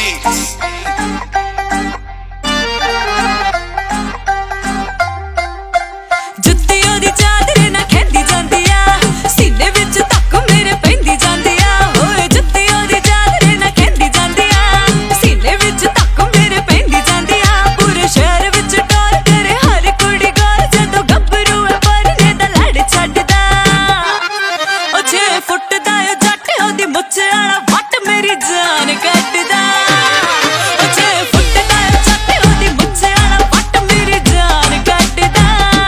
beats. जुत्ती ओदी चादर ना खेंदी जांदी आ सीने विच तक मेरे पैंदी जांदी आ ओए जुत्ती ओदी चादर ना खेंदी जांदी आ सीने विच तक मेरे पैंदी जांदी आ पूरे शहर विच टोर करे हर कुड़ी गौर जदों गब्बरू है परने दा लड़ छड्डदा ओ 6 फुट दा ओ जट ओदी मुੱਛ वाला वट मेरी जान कड्डदा ओ 6 फुट दा ओ जट ओदी मुੱਛ वाला वट मेरी जान कड्डदा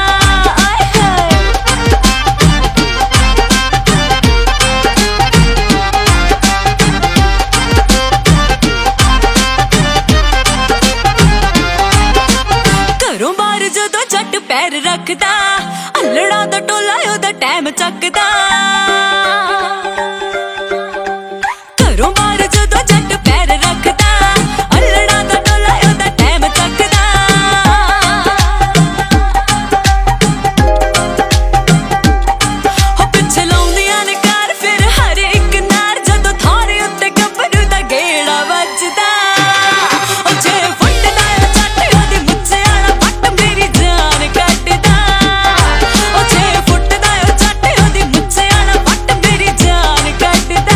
घरों बाहर जदों जट पैर रखदा अल्लड़ा दा टोला ओदा टाइम चकदा घरों बाहर जदों जट पैर रखदा अल्लड़ा दा टोला ओदा टाइम चकदा हो पिछे लाउंदियां ने कार फिर हर एक नार जदों थारे उत्ते गब्बरू दा गेड़ा वजदा ओ 6 फुट दा ओ जट ओदी मुੱਛ वाला वट मेरी जान कड्डदा ओ 6 फुट दा ओ जट ओदी मुੱਛ वाला वट मेरी जान कड्डदा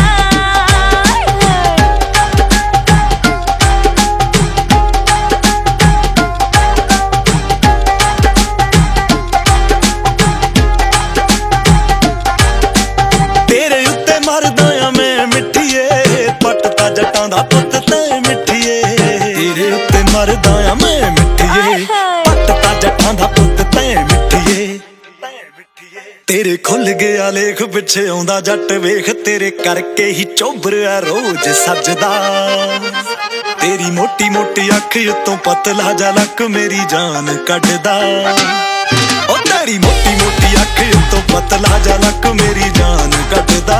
तेरे उत्ते मरदा आ मैं मिठीए पटता जटां दा पुੱਤ तैं मिठीए तेरे उत्ते मरदा आ मैं मिठीए पटता जटां दा पुੱਤ तैं मिठीए तेरे खुल गया लेख पिछे आउंदा जट वेख तेरे करके ही चोबरा रोज सजदा तेरी मोटी मोटी अख उत्तों पतला जा लक मेरी जान कड्डदा ओ तेरी मोटी मोटी अख उत्तों पतला जा लक मेरी जान कड्डदा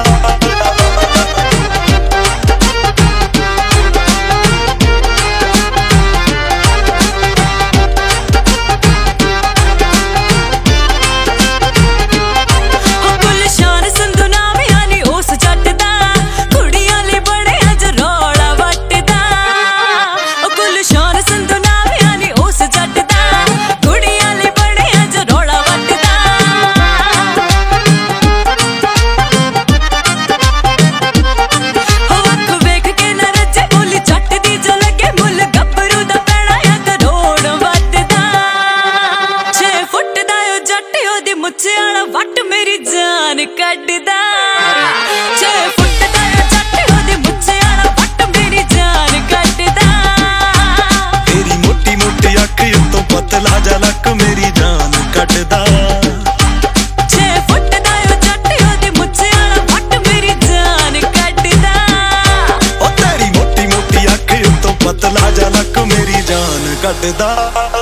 गुलशान संधू नाम यानी उस जट दा कुड़ियां लई बड़े अज रौला वटदा ओ गुलशान संधू नाम यानी उस जट दा कुड़ियां लई बड़े अज रौला वटदा हो अख वेख के ना रजे बोली जट दी जो लगे मुल गब्बरू दा पैणा या करोड़ वटदा 6 फुट दा ओ जट ओदी मुੱਛ वाला वट मेरी जान कड्डदा 6 फुट दा ओ जट ओदी मुੱਛ वाला वट मेरी जान कड्डदा तेरी मोटी मोटी अख उत्तों पतला जा लक मेरी जान कड्डदा 6 फुट दा ओ जट ओदी मुੱਛ वाला वट मेरी जान कड्डदा ओ तेरी मोटी मोटी अख उत्तों पतला जा लक मेरी जान कड्डदा।